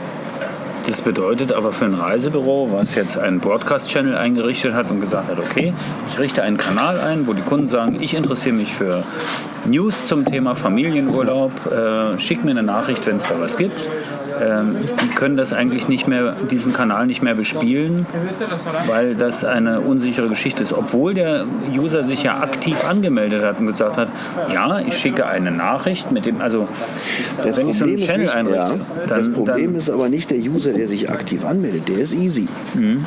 Speaker 2: Das bedeutet aber für ein Reisebüro, was jetzt einen Broadcast-Channel eingerichtet hat und gesagt hat, okay, ich richte einen Kanal ein, wo die Kunden sagen, ich interessiere mich für News zum Thema Familienurlaub, schick mir eine Nachricht, wenn es da was gibt. die können das eigentlich nicht mehr, diesen Kanal nicht mehr bespielen, weil das eine unsichere Geschichte ist. Obwohl der User sich ja aktiv angemeldet hat und gesagt hat, ja, ich schicke eine Nachricht mit dem, also wenn ich so einen Channel einrichte.
Speaker 3: Das Problem ist aber nicht der User, der sich aktiv anmeldet, der ist easy. Mhm.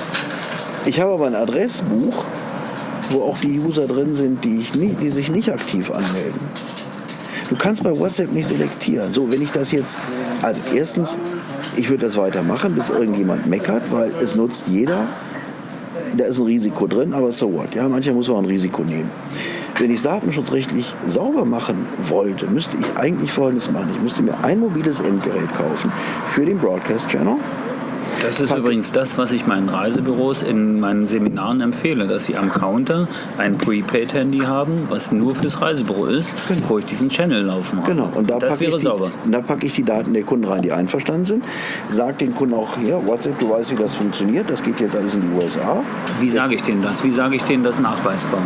Speaker 3: Ich habe aber ein Adressbuch, wo auch die User drin sind, die sich nicht aktiv anmelden. Du kannst bei WhatsApp nicht selektieren. So, wenn ich das jetzt, also erstens, ich würde das weitermachen, bis irgendjemand meckert, weil es nutzt jeder. Da ist ein Risiko drin, aber so what. Ja, manchmal muss man ein Risiko nehmen. Wenn ich es datenschutzrechtlich sauber machen wollte, müsste ich eigentlich Folgendes machen. Ich müsste mir ein mobiles Endgerät kaufen für den Broadcast-Channel.
Speaker 2: Das ist übrigens das, was ich meinen Reisebüros in meinen Seminaren empfehle, dass sie am Counter ein Prepaid-Handy haben, was nur fürs Reisebüro ist, genau, wo ich diesen Channel laufen habe.
Speaker 3: Genau, und das wäre sauber. Und da packe ich die Daten der Kunden rein, die einverstanden sind. Sag den Kunden auch, hier, WhatsApp, du weißt, wie das funktioniert, das geht jetzt alles in die USA.
Speaker 2: Wie sage ich denen das? Wie sage ich denen das nachweisbar?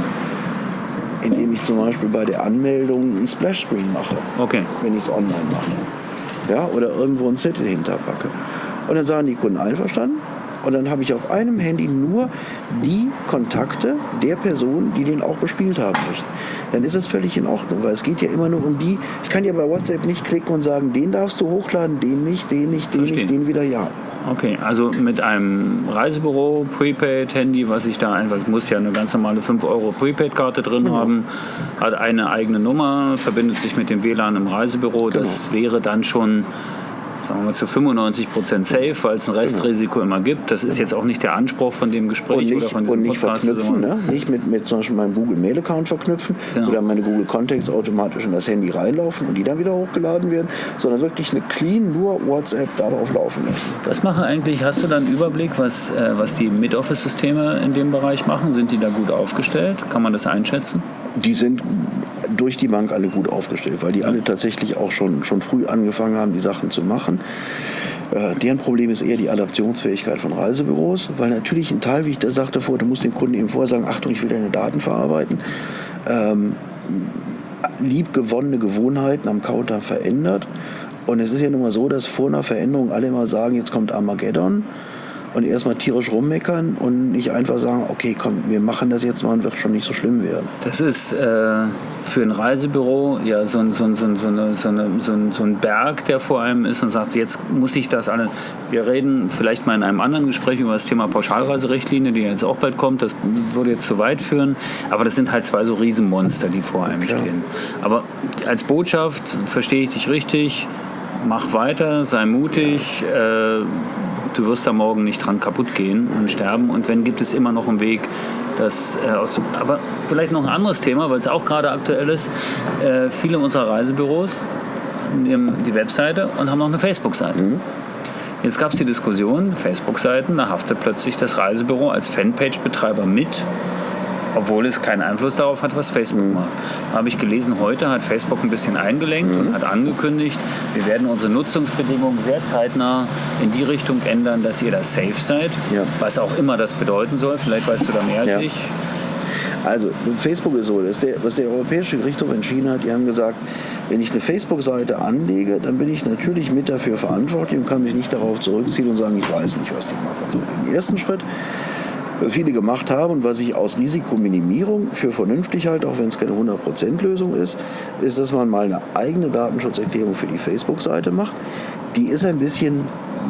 Speaker 3: Indem ich zum Beispiel bei der Anmeldung einen Splash-Screen mache,
Speaker 2: okay,
Speaker 3: wenn ich es online mache. Ja, oder irgendwo einen Zettel hinterpacke. Und dann sagen die Kunden einverstanden. Und dann habe ich auf einem Handy nur die Kontakte der Personen, die den auch bespielt haben möchten. Dann ist es völlig in Ordnung, weil es geht ja immer nur um die. Ich kann ja bei WhatsApp nicht klicken und sagen, den darfst du hochladen, den nicht, den nicht, den nicht, den wieder ja.
Speaker 2: Okay, also mit einem Reisebüro, Prepaid-Handy, was ich da einfach, ich muss ja eine ganz normale 5 € Prepaid-Karte drin haben, hat eine eigene Nummer, verbindet sich mit dem WLAN im Reisebüro. Das wäre dann schon, sagen wir mal, zu 95% safe, weil es ein Restrisiko immer gibt. Das ist jetzt auch nicht der Anspruch von dem Gespräch
Speaker 3: nicht,
Speaker 2: oder von diesem Podcast.
Speaker 3: Verknüpfen, ne? Nicht mit zum Beispiel meinem Google-Mail-Account verknüpfen, genau, oder meine Google Contacts automatisch in das Handy reinlaufen und die dann wieder hochgeladen werden, sondern wirklich eine clean, nur WhatsApp darauf laufen lassen.
Speaker 2: Was machen eigentlich, hast du da einen Überblick, was die Mid-Office-Systeme in dem Bereich machen? Sind die da gut aufgestellt? Kann man das einschätzen?
Speaker 3: Die sind durch die Bank alle gut aufgestellt, weil die alle tatsächlich auch schon früh angefangen haben, die Sachen zu machen. Deren Problem ist eher die Adaptionsfähigkeit von Reisebüros, weil natürlich ein Teil, wie ich da sagte vorher, du musst dem Kunden eben vorher sagen, Achtung, ich will deine Daten verarbeiten. Liebgewonnene Gewohnheiten am Counter verändert. Und es ist ja nun mal so, dass vor einer Veränderung alle immer sagen, jetzt kommt Armageddon. Und erstmal tierisch rummeckern und nicht einfach sagen, okay, komm, wir machen das jetzt mal und wird schon nicht so schlimm werden.
Speaker 2: Das ist für ein Reisebüro ja so ein Berg, der vor einem ist und sagt, jetzt muss ich das alle. Wir reden vielleicht mal in einem anderen Gespräch über das Thema Pauschalreiserichtlinie, die jetzt auch bald kommt. Das würde jetzt zu weit führen. Aber das sind halt zwei so Riesenmonster, die vor einem stehen. Aber als Botschaft verstehe ich dich richtig. Mach weiter, sei mutig. Du wirst da morgen nicht dran kaputt gehen und sterben. Und wenn, gibt es immer noch einen Weg, das aber vielleicht noch ein anderes Thema, weil es auch gerade aktuell ist. Viele unserer Reisebüros nehmen die Webseite und haben noch eine Facebook-Seite. Mhm. Jetzt gab es die Diskussion, Facebook-Seiten, da haftet plötzlich das Reisebüro als Fanpage-Betreiber mit, obwohl es keinen Einfluss darauf hat, was Facebook macht. Habe ich gelesen, heute hat Facebook ein bisschen eingelenkt und hat angekündigt, wir werden unsere Nutzungsbedingungen sehr zeitnah in die Richtung ändern, dass ihr da safe seid, was auch immer das bedeuten soll. Vielleicht weißt du da mehr als ich.
Speaker 3: Also Facebook ist so, was der Europäische Gerichtshof entschieden hat, die haben gesagt, wenn ich eine Facebook-Seite anlege, dann bin ich natürlich mit dafür verantwortlich und kann mich nicht darauf zurückziehen und sagen, ich weiß nicht, was die machen. Den ersten Schritt, was viele gemacht haben und was ich aus Risikominimierung für vernünftig halte, auch wenn es keine 100%-Lösung ist, dass man mal eine eigene Datenschutzerklärung für die Facebook-Seite macht. Die ist ein bisschen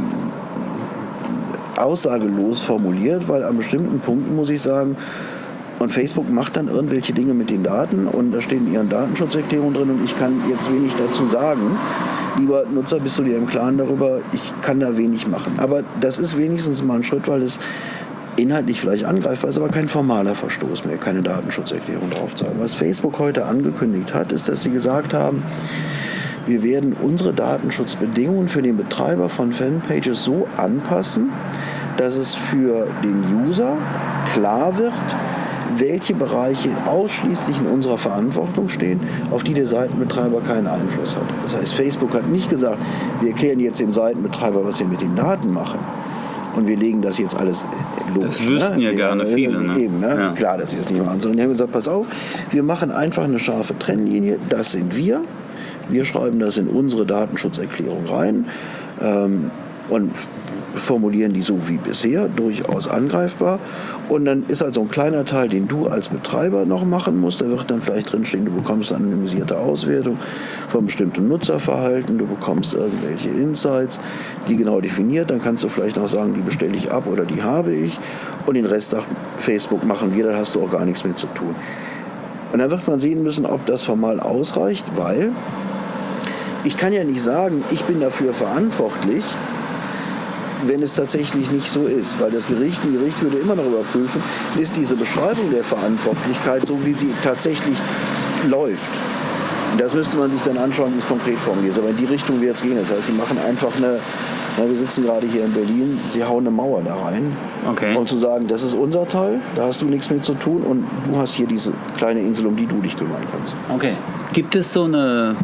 Speaker 3: aussagelos formuliert, weil an bestimmten Punkten muss ich sagen, und Facebook macht dann irgendwelche Dinge mit den Daten und da stehen in ihren Datenschutzerklärungen drin und ich kann jetzt wenig dazu sagen. Lieber Nutzer, bist du dir im Klaren darüber, ich kann da wenig machen. Aber das ist wenigstens mal ein Schritt, weil es inhaltlich vielleicht angreifbar ist, aber kein formaler Verstoß mehr, keine Datenschutzerklärung drauf zu haben. Was Facebook heute angekündigt hat, ist, dass sie gesagt haben, wir werden unsere Datenschutzbedingungen für den Betreiber von Fanpages so anpassen, dass es für den User klar wird, welche Bereiche ausschließlich in unserer Verantwortung stehen, auf die der Seitenbetreiber keinen Einfluss hat. Das heißt, Facebook hat nicht gesagt, wir erklären jetzt dem Seitenbetreiber, was wir mit den Daten machen. Und wir legen das jetzt alles los.
Speaker 2: Das wüssten ja gerne viele. Ne?
Speaker 3: Eben, ne? Ja. Klar, dass sie es nicht machen. Sondern die haben gesagt, pass auf, wir machen einfach eine scharfe Trennlinie. Das sind wir. Wir schreiben das in unsere Datenschutzerklärung rein. und formulieren die so wie bisher, durchaus angreifbar. Und dann ist halt so ein kleiner Teil, den du als Betreiber noch machen musst. Da wird dann vielleicht drinstehen, du bekommst eine anonymisierte Auswertung von bestimmten Nutzerverhalten, du bekommst irgendwelche Insights, die genau definiert. Dann kannst du vielleicht noch sagen, die bestelle ich ab oder die habe ich. Und den Rest sagt Facebook, machen wir, da hast du auch gar nichts mehr zu tun. Und dann wird man sehen müssen, ob das formal ausreicht, weil ich kann ja nicht sagen, ich bin dafür verantwortlich, wenn es tatsächlich nicht so ist. Weil ein Gericht würde immer noch überprüfen, ist diese Beschreibung der Verantwortlichkeit so, wie sie tatsächlich läuft. Und das müsste man sich dann anschauen, wie es konkret formuliert ist. Aber in die Richtung wird es gehen. Das heißt, sie machen einfach wir sitzen gerade hier in Berlin, sie hauen eine Mauer da rein.
Speaker 2: Okay.
Speaker 3: Um zu sagen, das ist unser Teil, da hast du nichts mit zu tun und du hast hier diese kleine Insel, um die du dich kümmern kannst.
Speaker 2: Okay. Gibt es so eine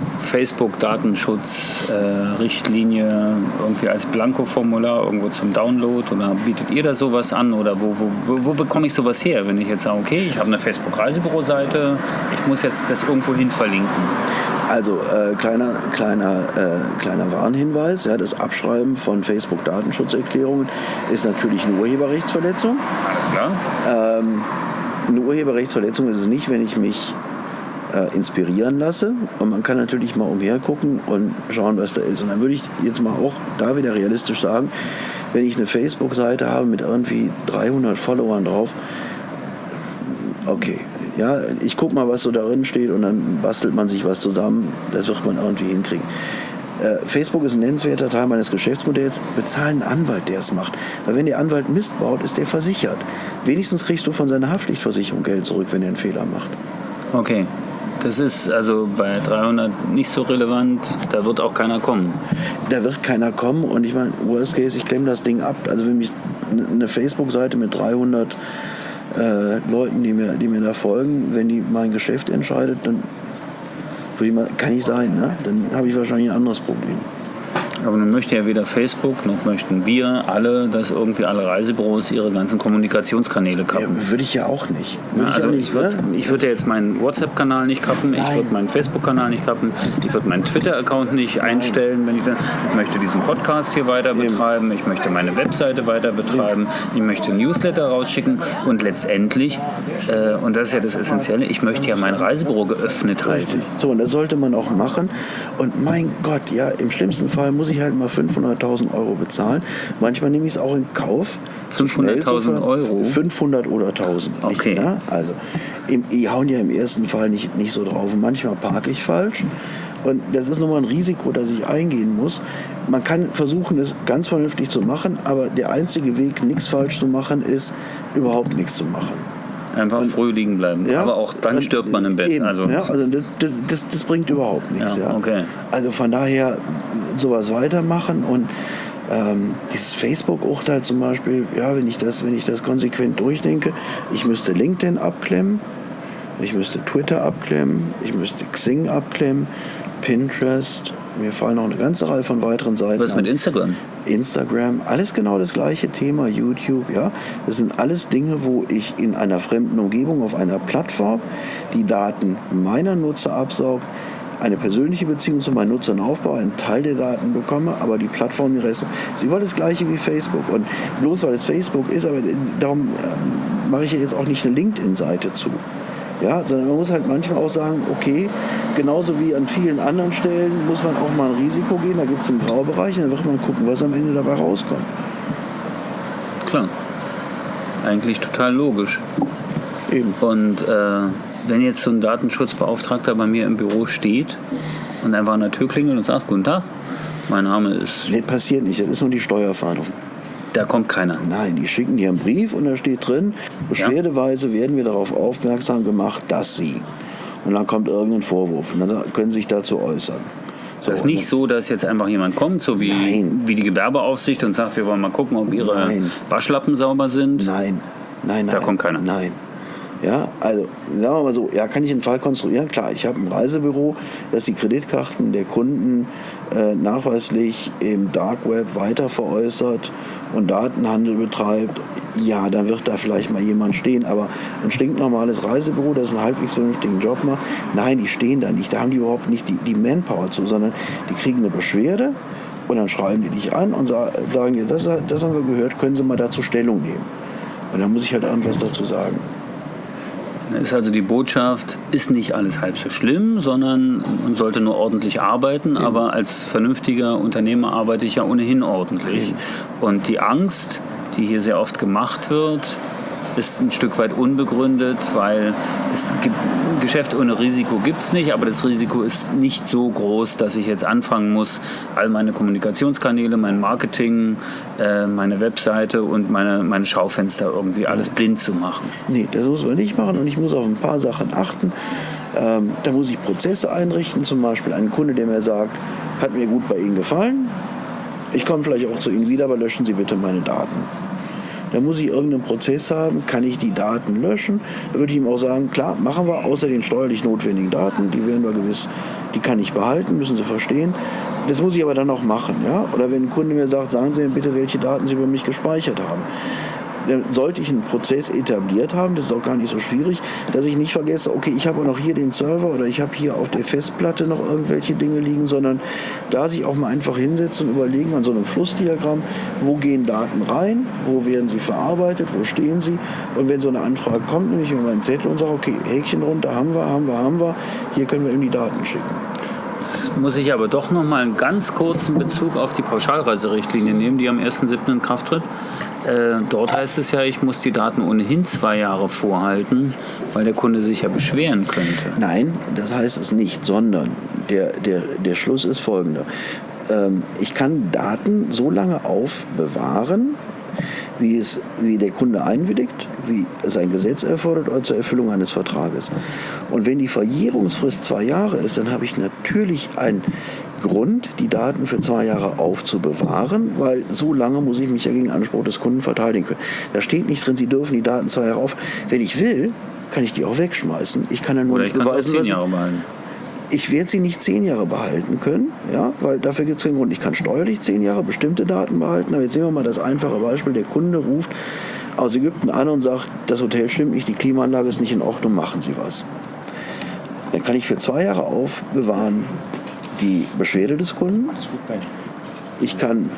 Speaker 2: Facebook-Datenschutz-Richtlinie irgendwie als Blanko-Formular irgendwo zum Download oder bietet ihr da sowas an oder wo bekomme ich sowas her, wenn ich jetzt sage, okay, ich habe eine Facebook-Reisebüro-Seite, ich muss jetzt das irgendwo hin verlinken?
Speaker 3: Also kleiner Warnhinweis, ja, das Abschreiben von Facebook-Datenschutzerklärungen ist natürlich eine Urheberrechtsverletzung.
Speaker 2: Alles klar.
Speaker 3: Eine Urheberrechtsverletzung ist es nicht, wenn ich mich inspirieren lasse. Und man kann natürlich mal umhergucken und schauen, was da ist. Und dann würde ich jetzt mal auch da wieder realistisch sagen, wenn ich eine Facebook-Seite habe mit irgendwie 300 Followern drauf, okay, ja, ich gucke mal, was so darin steht und dann bastelt man sich was zusammen. Das wird man irgendwie hinkriegen. Facebook ist ein nennenswerter Teil meines Geschäftsmodells. Bezahlen einen Anwalt, der es macht. Weil wenn der Anwalt Mist baut, ist der versichert. Wenigstens kriegst du von seiner Haftpflichtversicherung Geld zurück, wenn er einen Fehler macht.
Speaker 2: Okay. Das ist also bei 300 nicht so relevant, da wird auch keiner kommen.
Speaker 3: Da wird keiner kommen und ich meine, worst case, ich klemme das Ding ab. Also wenn mich eine Facebook-Seite mit 300 Leuten, die mir da folgen, wenn die mein Geschäft entscheidet, dann kann nicht sein, ne? Dann habe ich wahrscheinlich ein anderes Problem.
Speaker 2: Aber nun möchte ja weder Facebook noch möchten wir alle, dass irgendwie alle Reisebüros ihre ganzen Kommunikationskanäle kappen.
Speaker 3: Ja, würde ich ja auch nicht.
Speaker 2: Ich würde ja jetzt meinen WhatsApp-Kanal nicht kappen, ich würde meinen Facebook-Kanal nicht kappen, ich würde meinen Twitter-Account nicht einstellen. Ich möchte diesen Podcast hier weiter betreiben, ich möchte meine Webseite weiter betreiben, ich möchte Newsletter rausschicken und letztendlich, und das ist ja das Essentielle, ich möchte ja mein Reisebüro geöffnet halten.
Speaker 3: So, und das sollte man auch machen. Und mein Gott, ja, im schlimmsten Fall muss ich halt mal 500.000 Euro bezahlen. Manchmal nehme ich es auch in Kauf.
Speaker 2: 500.000 Euro?
Speaker 3: 500 oder 1.000.
Speaker 2: Okay.
Speaker 3: Nicht, ne? Also, die hauen ja im ersten Fall nicht so drauf. Und manchmal parke ich falsch. Und das ist nochmal ein Risiko, das ich eingehen muss. Man kann versuchen, es ganz vernünftig zu machen, aber der einzige Weg, nichts falsch zu machen, ist, überhaupt nichts zu machen.
Speaker 2: Einfach früh liegen bleiben. Ja, aber auch dann stirbt man im Bett.
Speaker 3: Eben, also das bringt überhaupt nichts.
Speaker 2: Ja, okay.
Speaker 3: Also von daher sowas weitermachen und dieses Facebook-Urteil zum Beispiel, ja, wenn ich das konsequent durchdenke, ich müsste LinkedIn abklemmen, ich müsste Twitter abklemmen, ich müsste Xing abklemmen, Pinterest, mir fallen noch eine ganze Reihe von weiteren Seiten.
Speaker 2: Was mit Instagram?
Speaker 3: Instagram, alles genau das gleiche Thema, YouTube, ja. Das sind alles Dinge, wo ich in einer fremden Umgebung, auf einer Plattform, die Daten meiner Nutzer absaugt, eine persönliche Beziehung zu meinen Nutzern aufbaue, einen Teil der Daten bekomme, aber die Plattform, die Rest, ist überall das gleiche wie Facebook. Und bloß weil es Facebook ist, aber darum mache ich ja jetzt auch nicht eine LinkedIn-Seite zu. Ja, sondern man muss halt manchmal auch sagen, okay, genauso wie an vielen anderen Stellen muss man auch mal ein Risiko gehen, da gibt es einen Graubereich und dann wird man gucken, was am Ende dabei rauskommt.
Speaker 2: Klar, eigentlich total logisch.
Speaker 3: Eben.
Speaker 2: Und wenn jetzt so ein Datenschutzbeauftragter bei mir im Büro steht und einfach an der Tür klingelt und sagt, guten Tag, mein Name ist...
Speaker 3: Nee, passiert nicht, das ist nur die Steuerfahndung.
Speaker 2: Da kommt keiner.
Speaker 3: Nein, die schicken dir einen Brief und da steht drin, beschwerdeweise werden wir darauf aufmerksam gemacht, dass sie. Und dann kommt irgendein Vorwurf und dann können sie sich dazu äußern. So,
Speaker 2: das ist nicht so, dass jetzt einfach jemand kommt, so wie die Gewerbeaufsicht und sagt, wir wollen mal gucken, ob ihre Waschlappen sauber sind.
Speaker 3: Nein.
Speaker 2: Da kommt keiner.
Speaker 3: Nein. Ja, also sagen wir mal so, ja, kann ich einen Fall konstruieren? Klar, ich habe ein Reisebüro, das die Kreditkarten der Kunden nachweislich im Dark Web weiter veräußert und Datenhandel betreibt. Ja, dann wird da vielleicht mal jemand stehen, aber ein stinknormales Reisebüro, das einen halbwegs vernünftigen Job macht, nein, die stehen da nicht, da haben die überhaupt nicht die Manpower zu, sondern die kriegen eine Beschwerde Und dann schreiben die dich an und sagen dir, das haben wir gehört, können Sie mal dazu Stellung nehmen. Und dann muss ich halt irgendwas dazu sagen.
Speaker 2: Ist also die Botschaft, ist nicht alles halb so schlimm, sondern man sollte nur ordentlich arbeiten, aber als vernünftiger Unternehmer arbeite ich ja ohnehin ordentlich. Und die Angst, die hier sehr oft gemacht wird, ist ein Stück weit unbegründet, weil es gibt ein Geschäft ohne Risiko gibt es nicht, aber das Risiko ist nicht so groß, dass ich jetzt anfangen muss, all meine Kommunikationskanäle, mein Marketing, meine Webseite und meine Schaufenster irgendwie alles blind zu machen.
Speaker 3: Nee, das muss man nicht machen und ich muss auf ein paar Sachen achten. Da muss ich Prozesse einrichten, zum Beispiel einen Kunde, der mir sagt, hat mir gut bei Ihnen gefallen, ich komme vielleicht auch zu Ihnen wieder, aber löschen Sie bitte meine Daten. Da muss ich irgendeinen Prozess haben, kann ich die Daten löschen. Da würde ich ihm auch sagen, klar, machen wir, außer den steuerlich notwendigen Daten, die werden wir gewiss, die kann ich behalten, müssen Sie verstehen. Das muss ich aber dann auch machen. Ja? Oder wenn ein Kunde mir sagt, sagen Sie mir bitte, welche Daten Sie über mich gespeichert haben. Dann sollte ich einen Prozess etabliert haben, das ist auch gar nicht so schwierig, dass ich nicht vergesse, okay, ich habe auch noch hier den Server oder ich habe hier auf der Festplatte noch irgendwelche Dinge liegen, sondern da sich auch mal einfach hinsetzen und überlegen an so einem Flussdiagramm, wo gehen Daten rein, wo werden sie verarbeitet, wo stehen sie und wenn so eine Anfrage kommt, nehme ich mir meinen Zettel und sage, okay, Häkchen runter, haben wir, hier können wir ihm die Daten schicken.
Speaker 2: Jetzt muss ich aber doch noch mal einen ganz kurzen Bezug auf die Pauschalreiserichtlinie nehmen, die am 1.7. in Kraft tritt. Dort heißt es ja, ich muss die Daten ohnehin 2 Jahre vorhalten, weil der Kunde sich ja beschweren könnte.
Speaker 3: Nein, das heißt es nicht, sondern der Schluss ist folgender. Ich kann Daten so lange aufbewahren, wie der Kunde einwilligt, wie sein Gesetz erfordert oder zur Erfüllung eines Vertrages. Und wenn die Verjährungsfrist 2 Jahre ist, dann habe ich natürlich einen Grund, die Daten für 2 Jahre aufzubewahren, weil so lange muss ich mich ja gegen Anspruch des Kunden verteidigen können. Da steht nicht drin, Sie dürfen die Daten 2 Jahre auf. Wenn ich will, kann ich die auch wegschmeißen. Ich kann dann nur nicht beweisen,
Speaker 2: 10 Jahre behalten.
Speaker 3: Ich werde sie nicht 10 Jahre behalten können, ja, weil dafür gibt es keinen Grund. Ich kann steuerlich 10 Jahre bestimmte Daten behalten, aber jetzt sehen wir mal das einfache Beispiel. Der Kunde ruft aus Ägypten an und sagt, das Hotel stimmt nicht, die Klimaanlage ist nicht in Ordnung, machen Sie was. Dann kann ich für 2 Jahre aufbewahren die Beschwerde des Kunden. Ich kann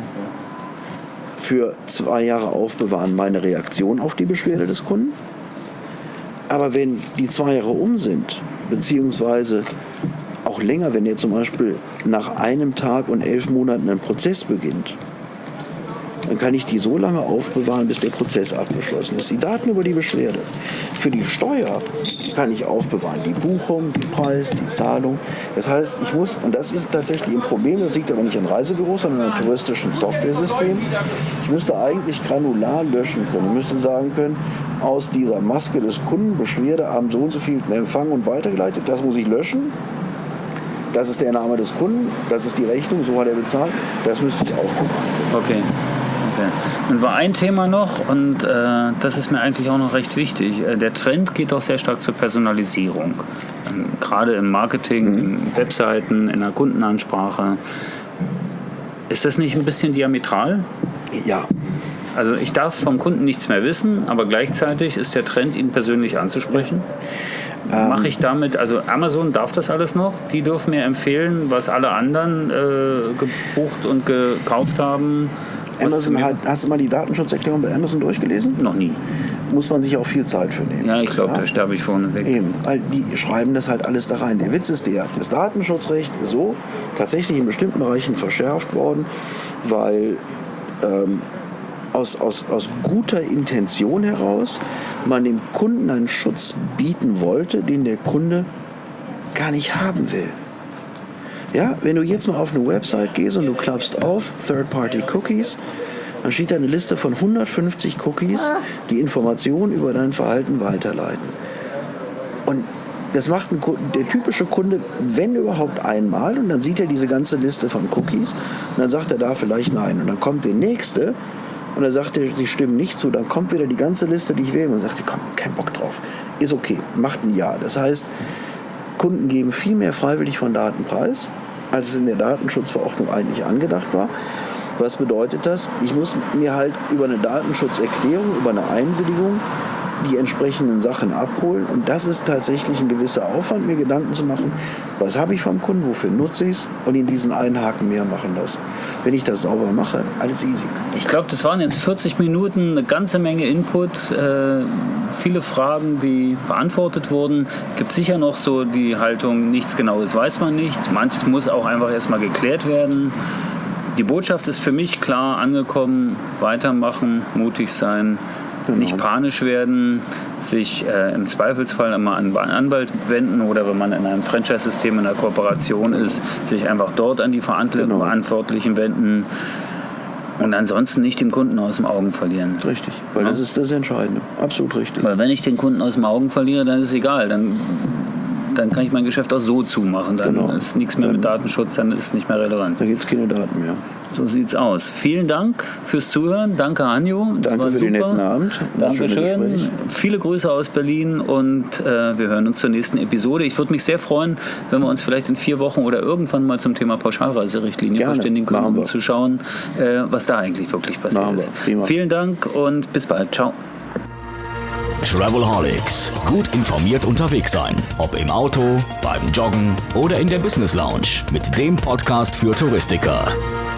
Speaker 3: für 2 Jahre aufbewahren meine Reaktion auf die Beschwerde des Kunden. Aber wenn die 2 Jahre um sind, beziehungsweise auch länger, wenn ihr zum Beispiel nach einem Tag und 11 Monaten ein Prozess beginnt, dann kann ich die so lange aufbewahren, bis der Prozess abgeschlossen ist. Die Daten über die Beschwerde. Für die Steuer kann ich aufbewahren. Die Buchung, den Preis, die Zahlung. Das heißt, ich muss, und das ist tatsächlich ein Problem, das liegt aber nicht an Reisebüros, sondern an touristischen Softwaresystemen. Ich müsste eigentlich granular löschen können. Ich müsste sagen können, aus dieser Maske des Kunden, Beschwerde am so und so viel empfangen und weitergeleitet, das muss ich löschen. Das ist der Name des Kunden, das ist die Rechnung, so hat er bezahlt, das müsste ich aufbewahren.
Speaker 2: Okay. Und war ein Thema noch, und das ist mir eigentlich auch noch recht wichtig. Der Trend geht doch sehr stark zur Personalisierung. Gerade im Marketing, in Webseiten, in der Kundenansprache. Ist das nicht ein bisschen diametral?
Speaker 3: Ja.
Speaker 2: Also ich darf vom Kunden nichts mehr wissen, aber gleichzeitig ist der Trend, ihn persönlich anzusprechen. Mache ich damit, also Amazon darf das alles noch, die dürfen mir empfehlen, was alle anderen gebucht und gekauft haben.
Speaker 3: Amazon hast du mal die Datenschutzerklärung bei Amazon durchgelesen?
Speaker 2: Noch nie.
Speaker 3: Muss man sich auch viel Zeit für nehmen.
Speaker 2: Ja, ich glaube, da sterbe ich vorne weg.
Speaker 3: Eben, weil die schreiben das halt alles da rein. Der Witz ist das Datenschutzrecht ist so tatsächlich in bestimmten Bereichen verschärft worden, weil aus guter Intention heraus man dem Kunden einen Schutz bieten wollte, den der Kunde gar nicht haben will. Ja, wenn du jetzt mal auf eine Website gehst und du klappst auf Third-Party-Cookies, dann steht da eine Liste von 150 Cookies, die Informationen über dein Verhalten weiterleiten. Und das macht der typische Kunde, wenn überhaupt einmal, und dann sieht er diese ganze Liste von Cookies und dann sagt er da vielleicht nein. Und dann kommt der nächste und dann sagt er, die stimmen nicht zu. Dann kommt wieder die ganze Liste, die ich wähle und sagt, komm, kein Bock drauf. Ist okay, macht ein Ja. Das heißt, Kunden geben viel mehr freiwillig von Daten preis, als es in der Datenschutzverordnung eigentlich angedacht war. Was bedeutet das? Ich muss mir halt über eine Datenschutzerklärung, über eine Einwilligung die entsprechenden Sachen abholen. Und das ist tatsächlich ein gewisser Aufwand, mir Gedanken zu machen, was habe ich vom Kunden, wofür nutze ich es und ihn diesen einen Haken mehr machen lassen. Wenn ich das sauber mache, alles easy.
Speaker 2: Ich glaube, das waren jetzt 40 Minuten, eine ganze Menge Input, viele Fragen, die beantwortet wurden. Es gibt sicher noch so die Haltung, nichts Genaues weiß man nicht. Manches muss auch einfach erstmal geklärt werden. Die Botschaft ist für mich klar angekommen: weitermachen, mutig sein, nicht panisch werden, sich im Zweifelsfall immer an einen Anwalt wenden oder wenn man in einem Franchise-System in einer Kooperation ist, sich einfach dort an die Verantwortlichen wenden und ansonsten nicht den Kunden aus den Augen verlieren.
Speaker 3: Richtig, weil das ist das Entscheidende. Absolut richtig.
Speaker 2: Weil wenn ich den Kunden aus den Augen verliere, dann ist es egal. Dann kann ich mein Geschäft auch so zumachen. Dann ist nichts mehr mit Datenschutz, dann ist es nicht mehr relevant.
Speaker 3: Da gibt es keine Daten mehr.
Speaker 2: So sieht's aus. Vielen Dank fürs Zuhören. Danke, Hanjo. Das
Speaker 3: Danke
Speaker 2: war
Speaker 3: für
Speaker 2: super.
Speaker 3: den netten Abend.
Speaker 2: Dankeschön. Viele Grüße aus Berlin und wir hören uns zur nächsten Episode. Ich würde mich sehr freuen, wenn wir uns vielleicht in 4 Wochen oder irgendwann mal zum Thema Pauschalreiserichtlinie verständigen können, um zu schauen, was da eigentlich wirklich passiert ist. Vielen Dank und bis bald. Ciao.
Speaker 1: Travelholics. Gut informiert unterwegs sein. Ob im Auto, beim Joggen oder in der Business Lounge. Mit dem Podcast für Touristiker.